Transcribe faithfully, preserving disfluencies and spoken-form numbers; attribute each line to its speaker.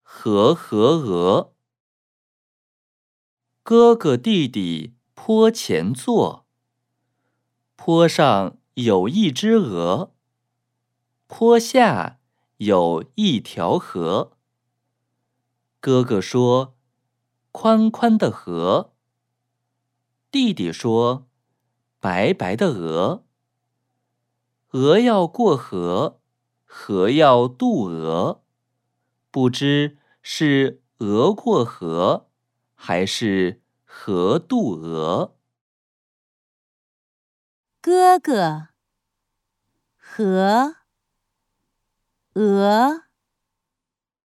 Speaker 1: 河和鹅。哥哥弟弟坡前坐，坡上有一只鹅，坡下有一条河。哥哥说：宽宽的河。弟弟说：白白的鹅。鹅要过河，河要渡鹅，不知是鹅过河，还是河渡鹅。
Speaker 2: 哥哥和鹅